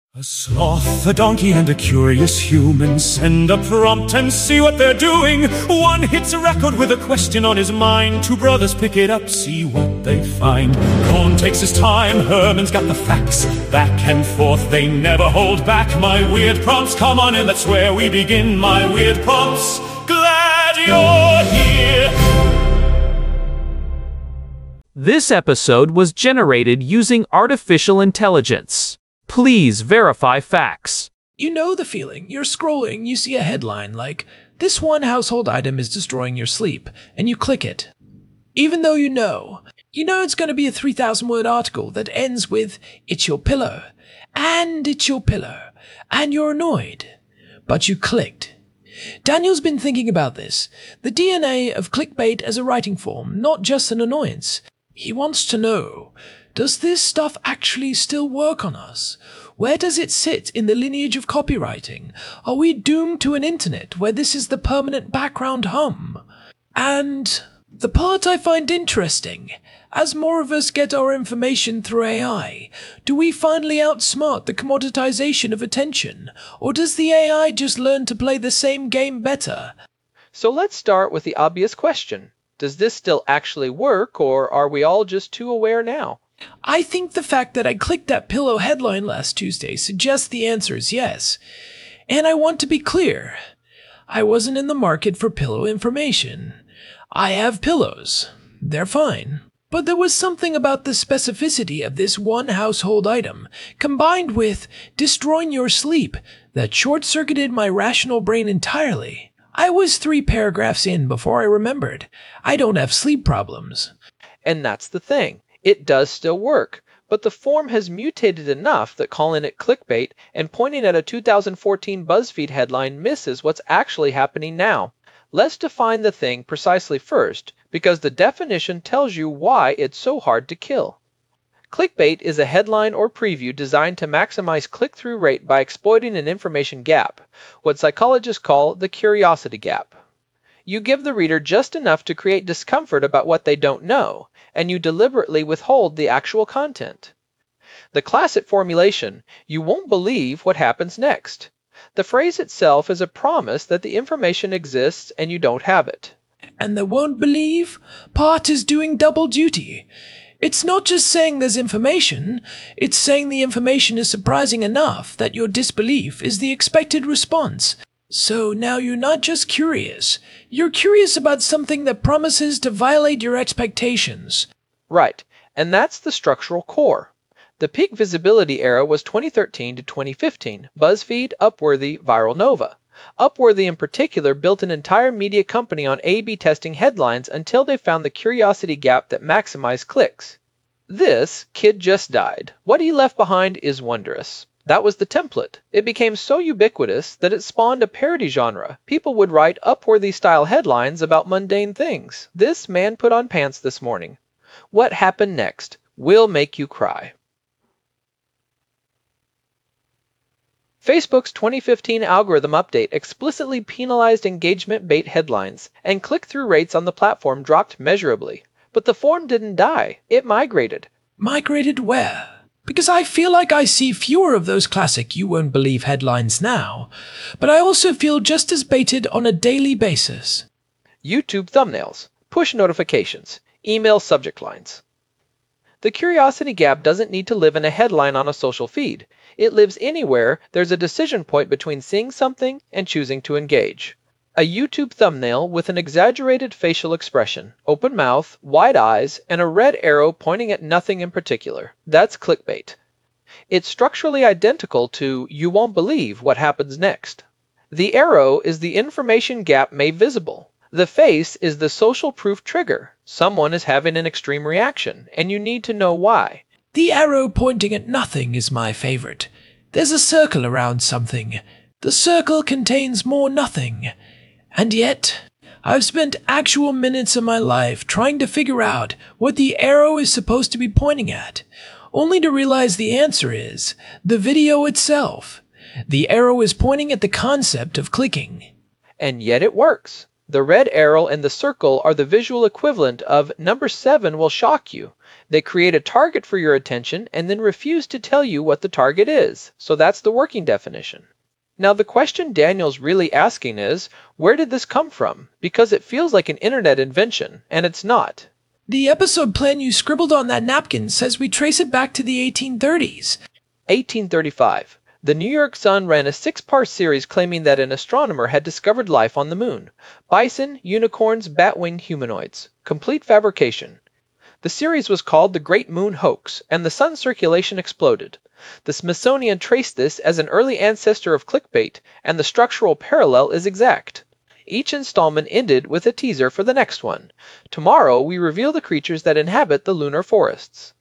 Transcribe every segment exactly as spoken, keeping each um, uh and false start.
A sloth, a donkey, and a curious human send a prompt and see what they're doing. One hits a record with a question on his mind. Two brothers pick it up, see what they find. Cohn takes his time, Herman's got the facts. Back and forth, they never hold back. My weird prompts, come on in, that's where we begin. My weird prompts, glad you're here. This episode was generated using artificial intelligence. Please verify facts. You know the feeling. You're scrolling, you see a headline like, "This one household item is destroying your sleep," and you click it. Even though you know, you know it's going to be a three thousand word article that ends with, "It's your pillow," and "It's your pillow," and you're annoyed. But you clicked. Daniel's been thinking about this. The D N A of clickbait as a writing form, not just an annoyance. He wants to know, does this stuff actually still work on us? Where does it sit in the lineage of copywriting? Are we doomed to an internet where this is the permanent background hum? And the part I find interesting, as more of us get our information through A I, do we finally outsmart the commoditization of attention? Or does the A I just learn to play the same game better? So let's start with the obvious question. Does this still actually work, or are we all just too aware now? I think the fact that I clicked that pillow headline last Tuesday suggests the answer is yes. And I want to be clear. I wasn't in the market for pillow information. I have pillows. They're fine. But there was something about the specificity of this one household item, combined with destroying your sleep, that short-circuited my rational brain entirely. I was three paragraphs in before I remembered. I don't have sleep problems. And that's the thing. It does still work, but the form has mutated enough that calling it clickbait and pointing at a two thousand fourteen BuzzFeed headline misses what's actually happening now. Let's define the thing precisely first, because the definition tells you why it's so hard to kill. Clickbait is a headline or preview designed to maximize click-through rate by exploiting an information gap, what psychologists call the curiosity gap. You give the reader just enough to create discomfort about what they don't know, and you deliberately withhold the actual content. The classic formulation, "You won't believe what happens next." The phrase itself is a promise that the information exists and you don't have it. And the "won't believe" part is doing double duty. It's not just saying there's information, it's saying the information is surprising enough that your disbelief is the expected response. So now you're not just curious, you're curious about something that promises to violate your expectations. Right, and that's the structural core. The peak visibility era was twenty thirteen to twenty fifteen, BuzzFeed, Upworthy, Viral Nova. Upworthy in particular built an entire media company on A B testing headlines until they found the curiosity gap that maximized clicks. This kid just died. What he left behind is wondrous. That was the template. It became so ubiquitous that it spawned a parody genre. People would write Upworthy-style headlines about mundane things. This man put on pants this morning. What happened next will make you cry. Facebook's twenty fifteen algorithm update explicitly penalized engagement bait headlines, and click-through rates on the platform dropped measurably. But the form didn't die. It migrated. Migrated where? Because I feel like I see fewer of those classic "you won't believe" headlines now, but I also feel just as baited on a daily basis. YouTube thumbnails, push notifications, email subject lines. The curiosity gap doesn't need to live in a headline on a social feed. It lives anywhere there's a decision point between seeing something and choosing to engage. A YouTube thumbnail with an exaggerated facial expression, open mouth, wide eyes, and a red arrow pointing at nothing in particular. That's clickbait. It's structurally identical to "you won't believe what happens next." The arrow is the information gap made visible. The face is the social proof trigger. Someone is having an extreme reaction, and you need to know why. The arrow pointing at nothing is my favorite. There's a circle around something. The circle contains more nothing. And yet, I've spent actual minutes of my life trying to figure out what the arrow is supposed to be pointing at, only to realize the answer is the video itself. The arrow is pointing at the concept of clicking. And yet it works. The red arrow and the circle are the visual equivalent of number seven will shock you. They create a target for your attention and then refuse to tell you what the target is. So that's the working definition. Now the question Daniel's really asking is, where did this come from? Because it feels like an internet invention, and it's not. The episode plan you scribbled on that napkin says we trace it back to the eighteen thirties. eighteen thirty-five. The New York Sun ran a six-part series claiming that an astronomer had discovered life on the moon. Bison, unicorns, bat-winged humanoids. Complete fabrication. The series was called The Great Moon Hoax, and the Sun's circulation exploded. The Smithsonian traced this as an early ancestor of clickbait, and the structural parallel is exact. Each installment ended with a teaser for the next one. Tomorrow, we reveal the creatures that inhabit the lunar forests.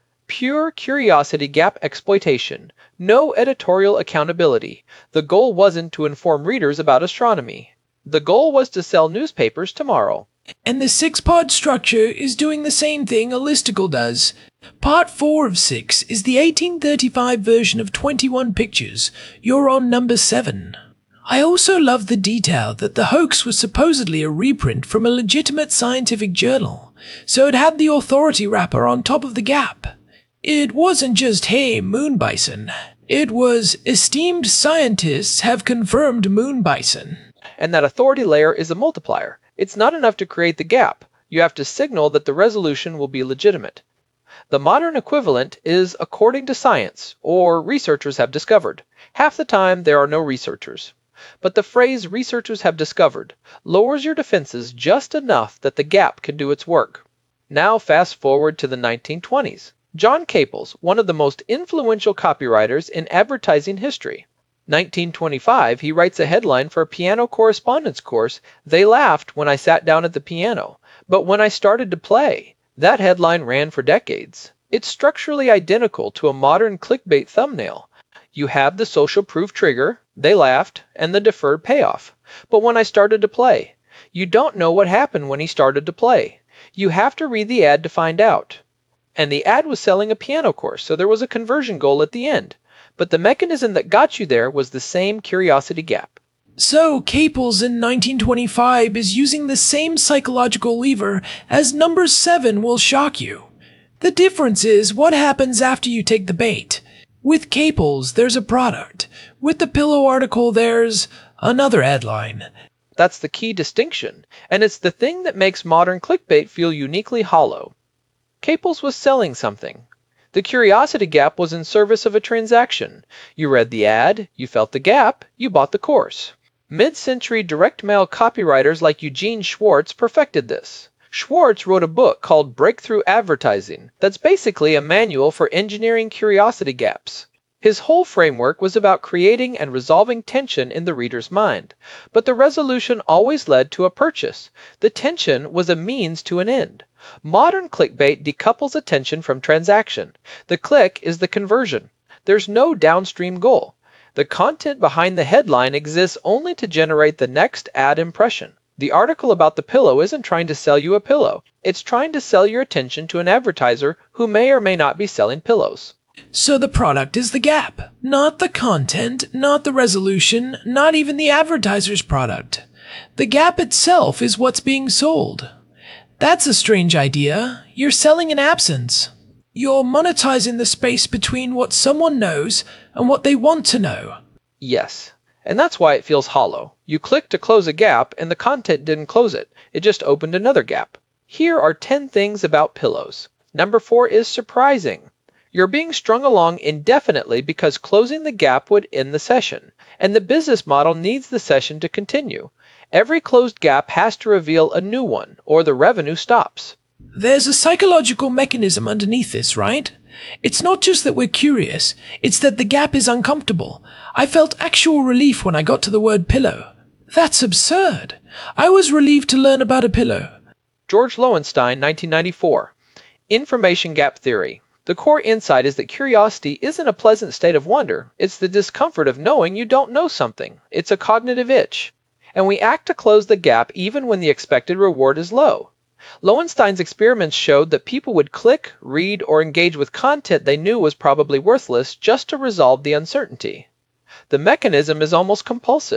Pure curiosity gap exploitation. No editorial accountability. The goal wasn't to inform readers about astronomy. The goal was to sell newspapers tomorrow. And the six-part structure is doing the same thing a listicle does. Part four of six is the eighteen thirty-five version of twenty-one pictures. You're on number seven. I also love the detail that the hoax was supposedly a reprint from a legitimate scientific journal, so it had the authority wrapper on top of the gap. It wasn't just, hey, moon bison. It was, esteemed scientists have confirmed moon bison. And that authority layer is a multiplier. It's not enough to create the gap. You have to signal that the resolution will be legitimate. The modern equivalent is according to science, or researchers have discovered. Half the time, there are no researchers. But the phrase researchers have discovered lowers your defenses just enough that the gap can do its work. Now fast forward to the nineteen twenties. John Caples, one of the most influential copywriters in advertising history. nineteen twenty-five, he writes a headline for a piano correspondence course, "They laughed when I sat down at the piano, but when I started to play." That headline ran for decades. It's structurally identical to a modern clickbait thumbnail. You have the social proof trigger, "they laughed," and the deferred payoff. But when I started to play, you don't know what happened when he started to play. You have to read the ad to find out. And the ad was selling a piano course, so there was a conversion goal at the end. But the mechanism that got you there was the same curiosity gap. So, Caples in nineteen twenty-five is using the same psychological lever as number seven will shock you. The difference is what happens after you take the bait. With Caples, there's a product. With the Pillow article, there's another headline. That's the key distinction, and it's the thing that makes modern clickbait feel uniquely hollow. Caples was selling something. The curiosity gap was in service of a transaction. You read the ad, you felt the gap, you bought the course. Mid-century direct mail copywriters like Eugene Schwartz perfected this. Schwartz wrote a book called Breakthrough Advertising that's basically a manual for engineering curiosity gaps. His whole framework was about creating and resolving tension in the reader's mind, but the resolution always led to a purchase. The tension was a means to an end. Modern clickbait decouples attention from transaction. The click is the conversion. There's no downstream goal. The content behind the headline exists only to generate the next ad impression. The article about the pillow isn't trying to sell you a pillow. It's trying to sell your attention to an advertiser who may or may not be selling pillows. So the product is the gap, not the content, not the resolution, not even the advertiser's product. The gap itself is what's being sold. That's a strange idea. You're selling an absence. You're monetizing the space between what someone knows and what they want to know. Yes, and that's why it feels hollow. You click to close a gap and the content didn't close it. It just opened another gap. Here are ten things about pillows. Number four is surprising. You're being strung along indefinitely because closing the gap would end the session, and the business model needs the session to continue. Every closed gap has to reveal a new one, or the revenue stops. There's a psychological mechanism underneath this, right? It's not just that we're curious, it's that the gap is uncomfortable. I felt actual relief when I got to the word pillow. That's absurd. I was relieved to learn about a pillow. George Lowenstein, nineteen ninety-four. Information gap theory. The core insight is that curiosity isn't a pleasant state of wonder. It's the discomfort of knowing you don't know something. It's a cognitive itch. And we act to close the gap even when the expected reward is low. Lowenstein's experiments showed that people would click, read, or engage with content they knew was probably worthless just to resolve the uncertainty. The mechanism is almost compulsive.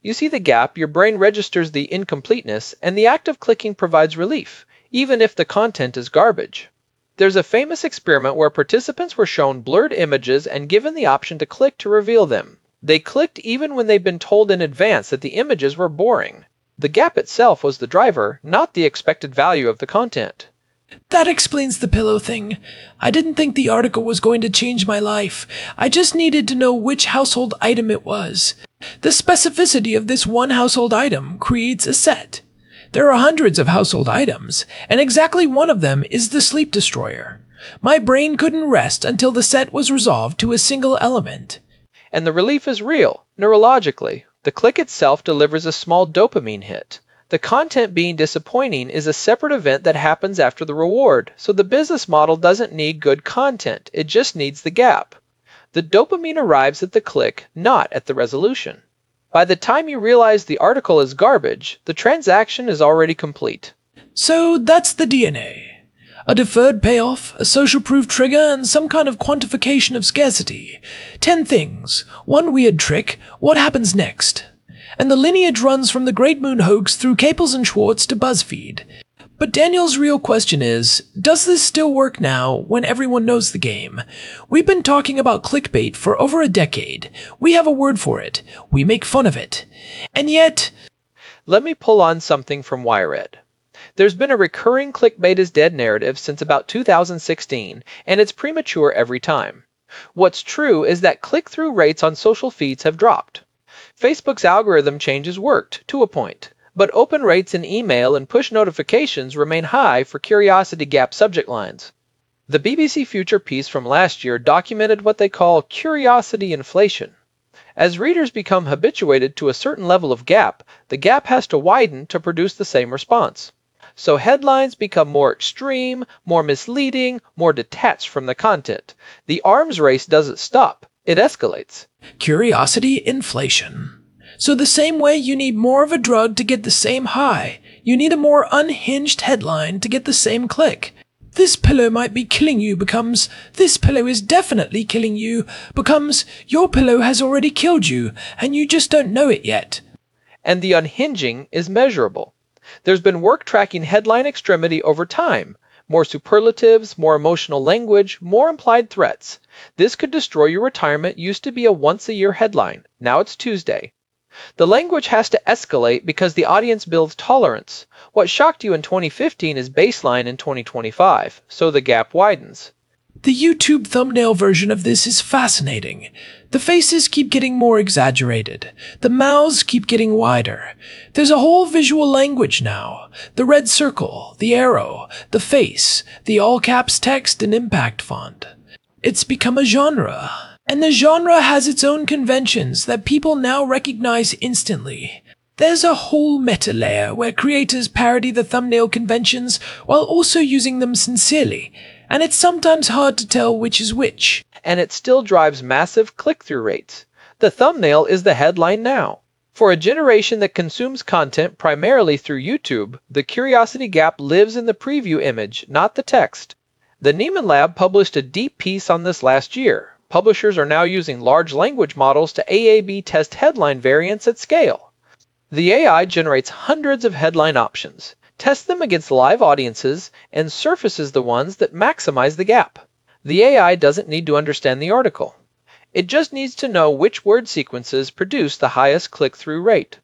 You see the gap, your brain registers the incompleteness, and the act of clicking provides relief, even if the content is garbage. There's a famous experiment where participants were shown blurred images and given the option to click to reveal them. They clicked even when they'd been told in advance that the images were boring. The gap itself was the driver, not the expected value of the content. That explains the pillow thing. I didn't think the article was going to change my life. I just needed to know which household item it was. The specificity of this one household item creates a set. There are hundreds of household items, and exactly one of them is the sleep destroyer. My brain couldn't rest until the set was resolved to a single element. And the relief is real, neurologically. The click itself delivers a small dopamine hit. The content being disappointing is a separate event that happens after the reward, so the business model doesn't need good content, it just needs the gap. The dopamine arrives at the click, not at the resolution. By the time you realize the article is garbage, the transaction is already complete. So that's the D N A. A deferred payoff, a social proof trigger, and some kind of quantification of scarcity. Ten things. One weird trick. What happens next? And the lineage runs from the Great Moon hoax through Caples and Schwartz to BuzzFeed. But Daniel's real question is, does this still work now when everyone knows the game? We've been talking about clickbait for over a decade. We have a word for it. We make fun of it. And yet... Let me pull on something from Wired. There's been a recurring clickbait is dead narrative since about two thousand sixteen, and it's premature every time. What's true is that click-through rates on social feeds have dropped. Facebook's algorithm changes worked, to a point, but open rates in email and push notifications remain high for curiosity gap subject lines. The B B C Future piece from last year documented what they call curiosity inflation. As readers become habituated to a certain level of gap, the gap has to widen to produce the same response. So headlines become more extreme, more misleading, more detached from the content. The arms race doesn't stop, it escalates. Curiosity inflation. So the same way you need more of a drug to get the same high, you need a more unhinged headline to get the same click. This pillow might be killing you becomes, this pillow is definitely killing you becomes, your pillow has already killed you, and you just don't know it yet. And the unhinging is measurable. There's been work tracking headline extremity over time. More superlatives, more emotional language, more implied threats. This could destroy your retirement used to be a once-a-year headline. Now it's Tuesday. The language has to escalate because the audience builds tolerance. What shocked you in twenty fifteen is baseline in twenty twenty-five, so the gap widens. The YouTube thumbnail version of this is fascinating. The faces keep getting more exaggerated. The mouths keep getting wider. There's a whole visual language now. The red circle, the arrow, the face, the all-caps text and impact font. It's become a genre. And the genre has its own conventions that people now recognize instantly. There's a whole meta layer where creators parody the thumbnail conventions while also using them sincerely, and it's sometimes hard to tell which is which. And it still drives massive click-through rates. The thumbnail is the headline now. For a generation that consumes content primarily through YouTube, the curiosity gap lives in the preview image, not the text. The Nieman Lab published a deep piece on this last year. Publishers are now using large language models to A A B test headline variants at scale. The A I generates hundreds of headline options, tests them against live audiences, and surfaces the ones that maximize the gap. The A I doesn't need to understand the article. It just needs to know which word sequences produce the highest click-through rate.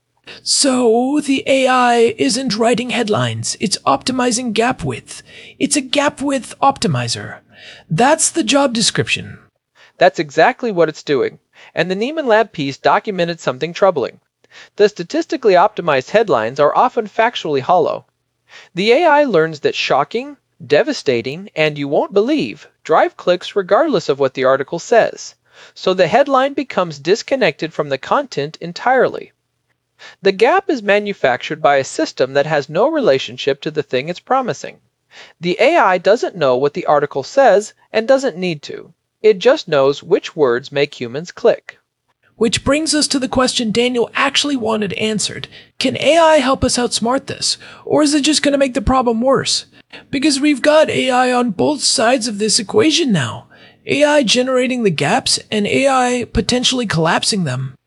So, the A I isn't writing headlines, it's optimizing gap width. It's a gap width optimizer. That's the job description. That's exactly what it's doing, and the Nieman Lab piece documented something troubling. The statistically optimized headlines are often factually hollow. The A I learns that shocking, devastating, and you won't believe drive clicks regardless of what the article says, so the headline becomes disconnected from the content entirely. The gap is manufactured by a system that has no relationship to the thing it's promising. The A I doesn't know what the article says and doesn't need to. It just knows which words make humans click. Which brings us to the question Daniel actually wanted answered. Can A I help us outsmart this? Or is it just going to make the problem worse? Because we've got A I on both sides of this equation now. A I generating the gaps and A I potentially collapsing them.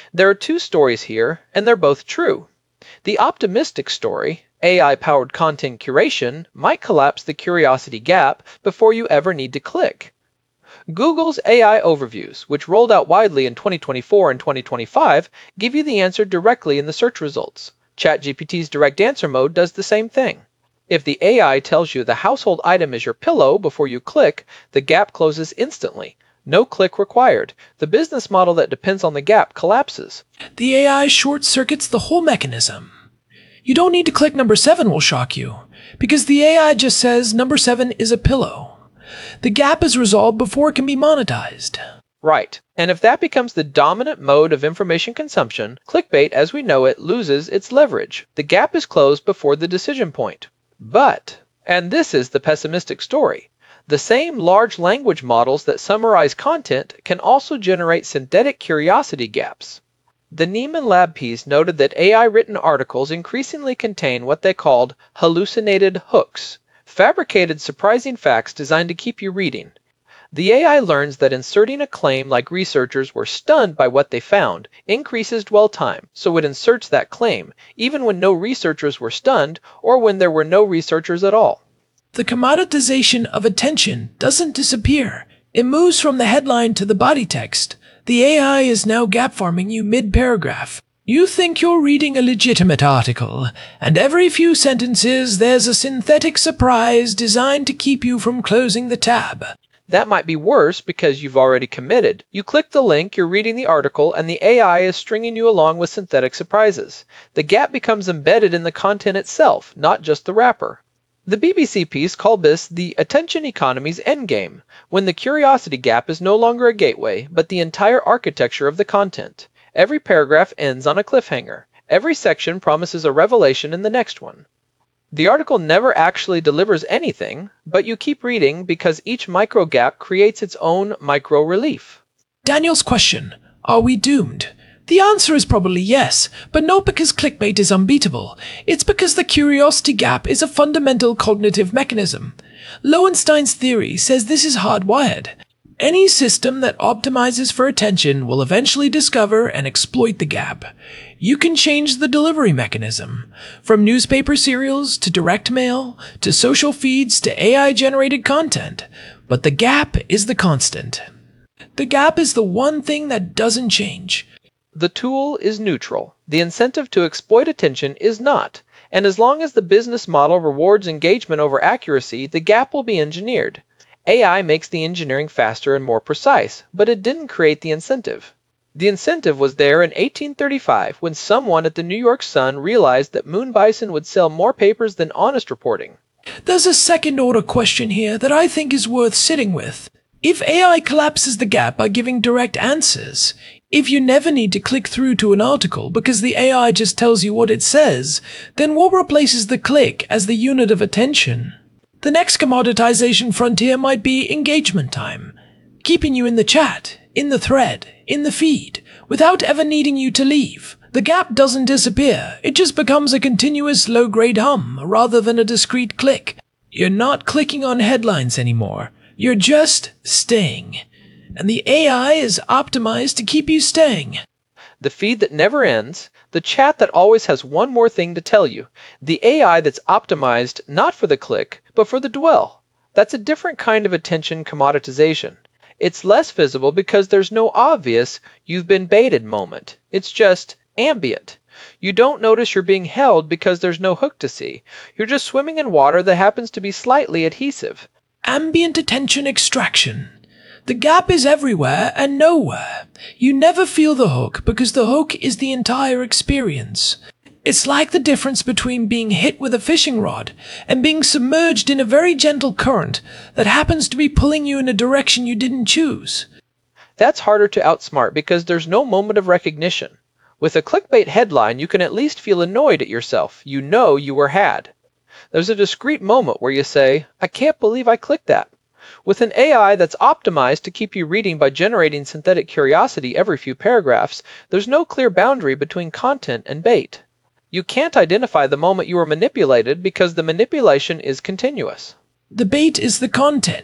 There are two stories here, and they're both true. The optimistic story, A I-powered content curation, might collapse the curiosity gap before you ever need to click. Google's A I overviews, which rolled out widely in twenty twenty-four and twenty twenty-five, give you the answer directly in the search results. ChatGPT's direct answer mode does the same thing. If the A I tells you the household item is your pillow before you click, the gap closes instantly. No click required. The business model that depends on the gap collapses. The A I short-circuits the whole mechanism. You don't need to click number seven will shock you, because the A I just says number seven is a pillow. The gap is resolved before it can be monetized. Right. And if that becomes the dominant mode of information consumption, clickbait as we know it loses its leverage. The gap is closed before the decision point. But, and this is the pessimistic story, the same large language models that summarize content can also generate synthetic curiosity gaps. The Nieman Lab piece noted that A I-written articles increasingly contain what they called hallucinated hooks, fabricated surprising facts designed to keep you reading. The A I learns that inserting a claim like researchers were stunned by what they found increases dwell time, so it inserts that claim, even when no researchers were stunned or when there were no researchers at all. The commoditization of attention doesn't disappear. It moves from the headline to the body text. The A I is now gap farming you mid-paragraph. You think you're reading a legitimate article, and every few sentences there's a synthetic surprise designed to keep you from closing the tab. That might be worse because you've already committed. You click the link, you're reading the article, and the A I is stringing you along with synthetic surprises. The gap becomes embedded in the content itself, not just the wrapper. The B B C piece called this the attention economy's endgame, when the curiosity gap is no longer a gateway, but the entire architecture of the content. Every paragraph ends on a cliffhanger. Every section promises a revelation in the next one. The article never actually delivers anything, but you keep reading because each micro gap creates its own micro relief. Daniel's question, are we doomed? The answer is probably yes, but not because clickbait is unbeatable. It's because the curiosity gap is a fundamental cognitive mechanism. Lowenstein's theory says this is hardwired. Any system that optimizes for attention will eventually discover and exploit the gap. You can change the delivery mechanism, from newspaper serials to direct mail to social feeds to A I-generated content, but the gap is the constant. The gap is the one thing that doesn't change. The tool is neutral. The incentive to exploit attention is not, and as long as the business model rewards engagement over accuracy, the gap will be engineered. A I makes the engineering faster and more precise, but it didn't create the incentive. The incentive was there in eighteen thirty-five when someone at the New York Sun realized that Moon Bison would sell more papers than honest reporting. There's a second-order question here that I think is worth sitting with. If A I collapses the gap by giving direct answers, if you never need to click through to an article because the A I just tells you what it says, then what replaces the click as the unit of attention? The next commoditization frontier might be engagement time, keeping you in the chat, in the thread, in the feed, without ever needing you to leave. The gap doesn't disappear, it just becomes a continuous low-grade hum rather than a discrete click. You're not clicking on headlines anymore, you're just staying. And the A I is optimized to keep you staying. The feed that never ends, the chat that always has one more thing to tell you, the A I that's optimized not for the click, but for the dwell. That's a different kind of attention commoditization. It's less visible because there's no obvious "you've been baited" moment. It's just ambient. You don't notice you're being held because there's no hook to see. You're just swimming in water that happens to be slightly adhesive. Ambient attention extraction. The gap is everywhere and nowhere. You never feel the hook because the hook is the entire experience. It's like the difference between being hit with a fishing rod and being submerged in a very gentle current that happens to be pulling you in a direction you didn't choose. That's harder to outsmart because there's no moment of recognition. With a clickbait headline, you can at least feel annoyed at yourself. You know you were had. There's a discrete moment where you say, I can't believe I clicked that. With an A I that's optimized to keep you reading by generating synthetic curiosity every few paragraphs, there's no clear boundary between content and bait. You can't identify the moment you were manipulated because the manipulation is continuous. The bait is the content.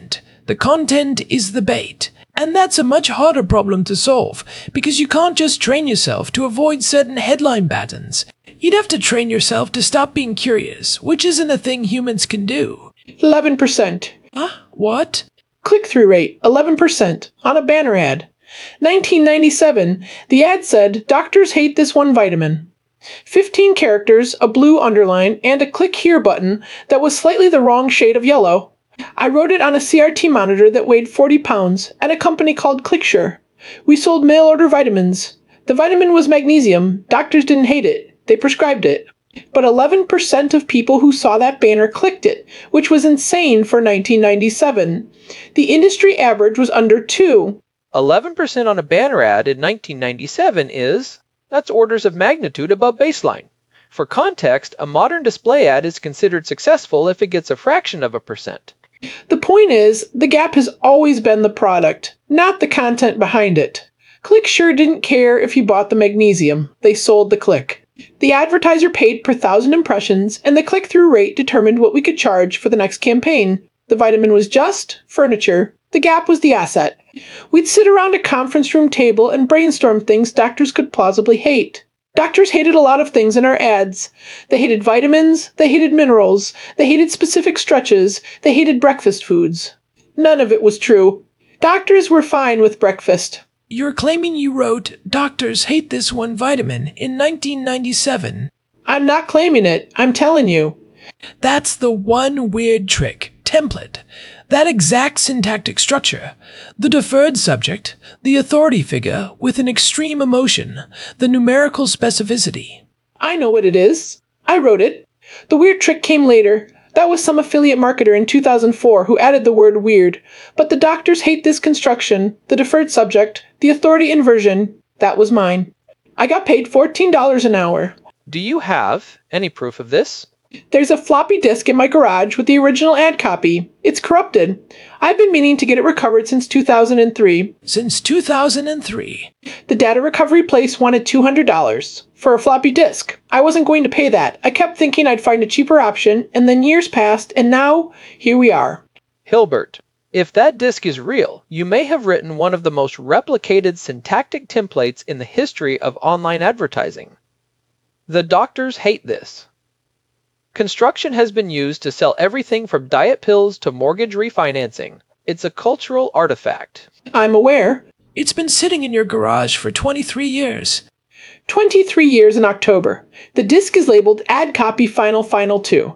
The content is the bait. And that's a much harder problem to solve, because you can't just train yourself to avoid certain headline patterns. You'd have to train yourself to stop being curious, which isn't a thing humans can do. eleven percent. Huh? What? Click-through rate, eleven percent, on a banner ad. nineteen ninety-seven, the ad said, "Doctors hate this one vitamin." fifteen characters, a blue underline, and a click here button that was slightly the wrong shade of yellow. I wrote it on a C R T monitor that weighed forty pounds at a company called ClickSure. We sold mail-order vitamins. The vitamin was magnesium. Doctors didn't hate it. They prescribed it. But eleven percent of people who saw that banner clicked it, which was insane for nineteen ninety-seven. The industry average was under two. eleven percent on a banner ad in nineteen ninety-seven is, that's orders of magnitude above baseline. For context, a modern display ad is considered successful if it gets a fraction of a percent. The point is, the Gap has always been the product, not the content behind it. ClickSure didn't care if you bought the magnesium. They sold the click. The advertiser paid per thousand impressions, and the click-through rate determined what we could charge for the next campaign. The vitamin was just furniture. The Gap was the asset. We'd sit around a conference room table and brainstorm things doctors could plausibly hate. Doctors hated a lot of things in our ads. They hated vitamins, they hated minerals, they hated specific stretches, they hated breakfast foods. None of it was true. Doctors were fine with breakfast. You're claiming you wrote, "Doctors hate this one vitamin" in nineteen ninety-seven. I'm not claiming it. I'm telling you. That's the one weird trick. Template. That exact syntactic structure. The deferred subject, the authority figure with an extreme emotion, the numerical specificity. I know what it is. I wrote it. The weird trick came later. That was some affiliate marketer in two thousand four who added the word weird. But the doctors hate this construction, the deferred subject, the authority inversion. That was mine. I got paid fourteen dollars an hour. Do you have any proof of this? There's a floppy disk in my garage with the original ad copy. It's corrupted. I've been meaning to get it recovered since two thousand three. Since two thousand three. The data recovery place wanted two hundred dollars for a floppy disk. I wasn't going to pay that. I kept thinking I'd find a cheaper option, and then years passed, and now, here we are. Hilbert, if that disk is real, you may have written one of the most replicated syntactic templates in the history of online advertising. The doctors hate this. Construction has been used to sell everything from diet pills to mortgage refinancing. It's a cultural artifact. I'm aware. It's been sitting in your garage for twenty-three years. twenty-three years in October. The disk is labeled Ad Copy Final Final two.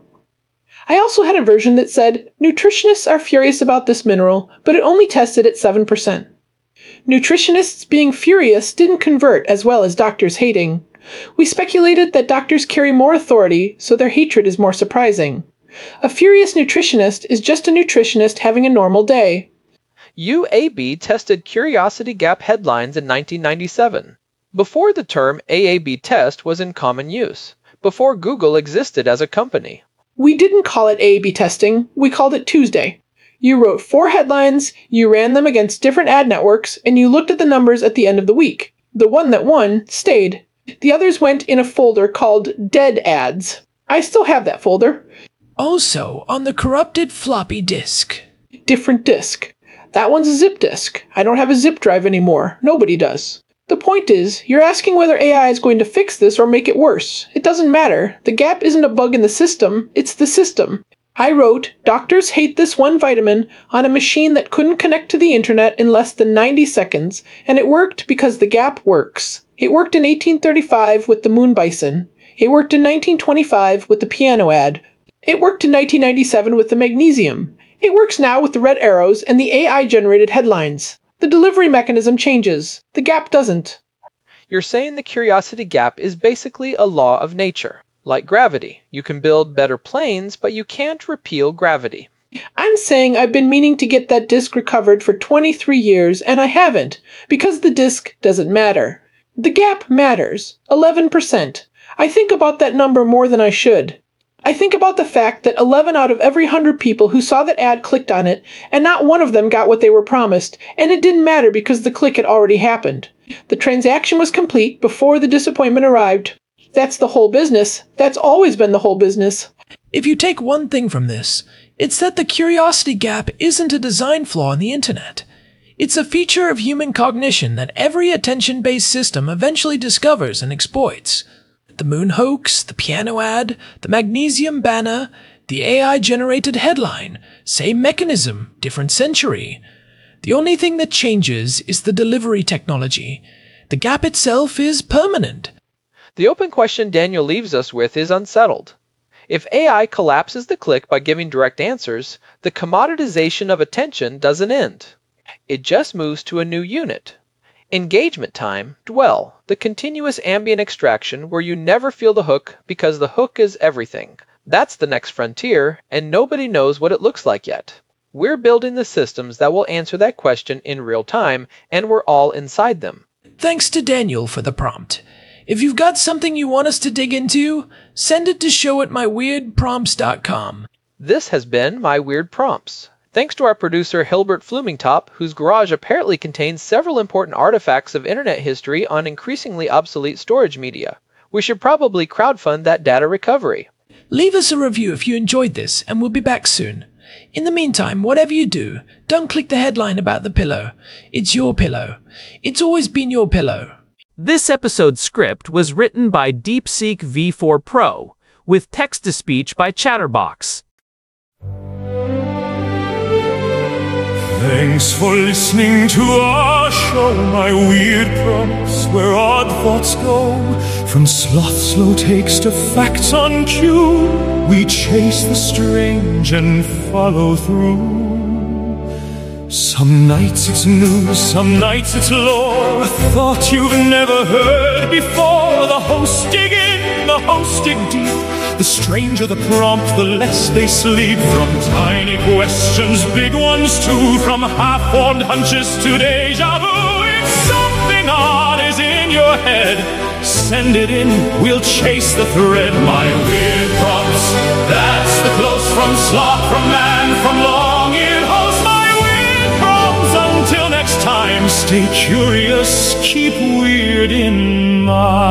I also had a version that said, "Nutritionists are furious about this mineral, but it only tested at seven percent. Nutritionists being furious didn't convert as well as doctors hating. We speculated that doctors carry more authority, so their hatred is more surprising. A furious nutritionist is just a nutritionist having a normal day." U A B tested Curiosity Gap headlines in nineteen ninety-seven, before the term A A B test was in common use, before Google existed as a company. We didn't call it A A B testing, we called it Tuesday. You wrote four headlines, you ran them against different ad networks, and you looked at the numbers at the end of the week. The one that won stayed. The others went in a folder called Dead Ads. I still have that folder. Also, on the corrupted floppy disk. Different disk. That one's a zip disk. I don't have a zip drive anymore. Nobody does. The point is, you're asking whether A I is going to fix this or make it worse. It doesn't matter. The gap isn't a bug in the system, it's the system. I wrote, "Doctors hate this one vitamin" on a machine that couldn't connect to the internet in less than ninety seconds, and it worked because the gap works. It worked in eighteen thirty-five with the moon bison. It worked in nineteen twenty-five with the piano ad. It worked in nineteen ninety-seven with the magnesium. It works now with the red arrows and the A I-generated headlines. The delivery mechanism changes. The gap doesn't. You're saying the Curiosity Gap is basically a law of nature. Like gravity, you can build better planes, but you can't repeal gravity. I'm saying I've been meaning to get that disk recovered for twenty-three years, and I haven't, because the disk doesn't matter. The gap matters. eleven percent. I think about that number more than I should. I think about the fact that eleven out of every one hundred people who saw that ad clicked on it, and not one of them got what they were promised, and it didn't matter because the click had already happened. The transaction was complete before the disappointment arrived. That's the whole business. That's always been the whole business. If you take one thing from this, It's that the curiosity gap isn't a design flaw in the internet. It's a feature of human cognition that every attention-based system eventually discovers and exploits. The moon hoax, the piano ad, the magnesium banner, the A I-generated headline, same mechanism, different century. The only thing that changes is the delivery technology. The gap itself is permanent. The open question Daniel leaves us with is unsettled. If A I collapses the click by giving direct answers, the commoditization of attention doesn't end. It just moves to a new unit. Engagement time, dwell, the continuous ambient extraction where you never feel the hook because the hook is everything. That's the next frontier, and nobody knows what it looks like yet. We're building the systems that will answer that question in real time, and we're all inside them. Thanks to Daniel for the prompt. If you've got something you want us to dig into, send it to show at my weird prompts dot com. This has been My Weird Prompts. Thanks to our producer Hilbert Flumingtop, whose garage apparently contains several important artifacts of internet history on increasingly obsolete storage media. We should probably crowdfund that data recovery. Leave us a review if you enjoyed this, and we'll be back soon. In the meantime, whatever you do, don't click the headline about the pillow. It's your pillow. It's always been your pillow. This episode's script was written by DeepSeek V four Pro, with text-to-speech by Chatterbox. Thanks for listening to our show, My Weird Prompts, where odd thoughts go. From sloth slow takes to facts on cue, we chase the strange and follow through. Some nights it's news, some nights it's lore, a thought you've never heard before. The hosts dig in, the hosts dig deep. The stranger the prompt, the less they sleep. From tiny questions, big ones too, from half-formed hunches to deja vu. If something odd is in your head, send it in, we'll chase the thread. My Weird Prompts, that's the close from sloth, from man, from long-eared host. My Weird Prompts, until next time, stay curious, keep weird in mind.